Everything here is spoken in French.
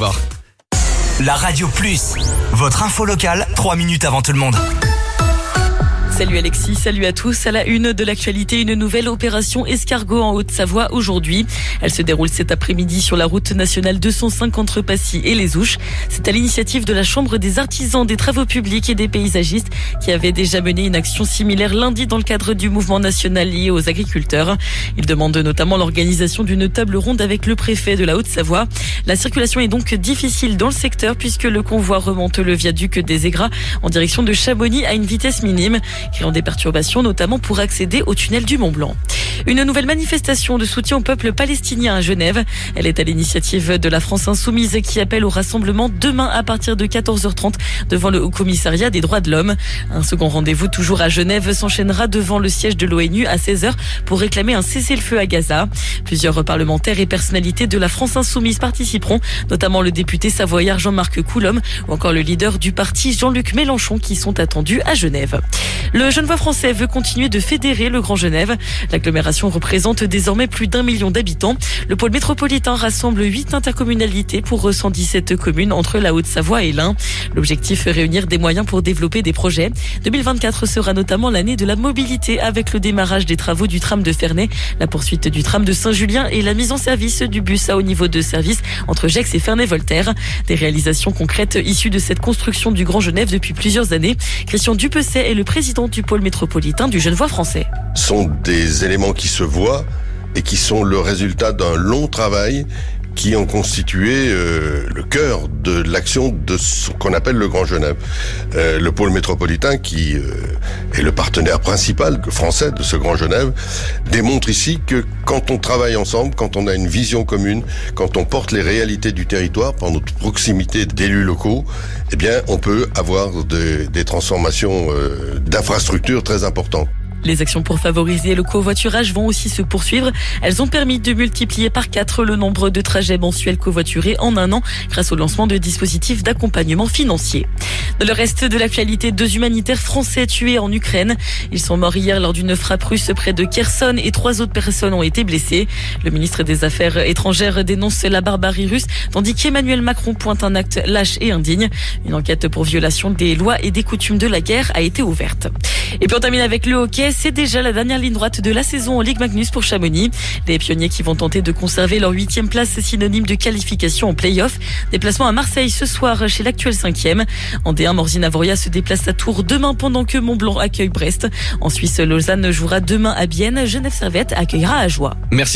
voir. La Radio Plus, votre info locale, 3 minutes avant tout le monde. Salut Alexis, salut à tous. À la une de l'actualité, une nouvelle opération escargot en Haute-Savoie aujourd'hui. Elle se déroule cet après-midi sur la route nationale 205 entre Passy et Les Ouches. C'est à l'initiative de la Chambre des artisans, des travaux publics et des paysagistes qui avait déjà mené une action similaire lundi dans le cadre du mouvement national lié aux agriculteurs. Ils demandent notamment l'organisation d'une table ronde avec le préfet de la Haute-Savoie. La circulation est donc difficile dans le secteur puisque le convoi remonte le viaduc des Aigras en direction de Chamonix à une vitesse minime, créant des perturbations notamment pour accéder au tunnel du Mont-Blanc. Une nouvelle manifestation de soutien au peuple palestinien à Genève. Elle est à l'initiative de la France Insoumise qui appelle au rassemblement demain à partir de 14h30 devant le Haut-Commissariat des droits de l'homme. Un second rendez-vous toujours à Genève s'enchaînera devant le siège de l'ONU à 16h pour réclamer un cessez-le-feu à Gaza. Plusieurs parlementaires et personnalités de la France Insoumise participeront, notamment le député savoyard Jean-Marc Coulombe ou encore le leader du parti Jean-Luc Mélenchon qui sont attendus à Genève. Le Genevois français veut continuer de fédérer le Grand Genève. L'agglomération représente désormais plus d'1 million d'habitants. Le pôle métropolitain rassemble 8 intercommunalités pour 117 communes entre la Haute-Savoie et l'Ain. L'objectif est réunir des moyens pour développer des projets. 2024 sera notamment l'année de la mobilité avec le démarrage des travaux du tram de Ferney, la poursuite du tram de Saint-Julien et la mise en service du bus à haut niveau de service entre Gex et Ferney-Voltaire. Des réalisations concrètes issues de cette construction du Grand Genève depuis plusieurs années. Christian Dupesset est le président du pôle métropolitain du Genevois français. Ce sont des éléments qui se voient et qui sont le résultat d'un long travail qui ont constitué le cœur de l'action de ce qu'on appelle le Grand Genève. Le pôle métropolitain, qui est le partenaire principal français de ce Grand Genève, démontre ici que quand on travaille ensemble, quand on a une vision commune, quand on porte les réalités du territoire par notre proximité d'élus locaux, eh bien, on peut avoir des transformations d'infrastructures très importantes. Les actions pour favoriser le covoiturage vont aussi se poursuivre. Elles ont permis de multiplier par 4 le nombre de trajets mensuels covoiturés en un an grâce au lancement de dispositifs d'accompagnement financier. Dans le reste de l'actualité, 2 humanitaires français tués en Ukraine. Ils sont morts hier lors d'une frappe russe près de Kherson et 3 autres personnes ont été blessées. Le ministre des Affaires étrangères dénonce la barbarie russe, tandis qu'Emmanuel Macron pointe un acte lâche et indigne. Une enquête pour violation des lois et des coutumes de la guerre a été ouverte. Et puis on termine avec le hockey. C'est déjà la dernière ligne droite de la saison en Ligue Magnus pour Chamonix. Les pionniers qui vont tenter de conserver leur 8e place synonyme de qualification en play-off. Déplacement à Marseille ce soir chez l'actuel 5e. En D1, Morzine Avoria se déplace à Tours demain pendant que Mont-Blanc accueille Brest. En Suisse, Lausanne jouera demain à Bienne. Genève Servette accueillera Ajoie. Merci.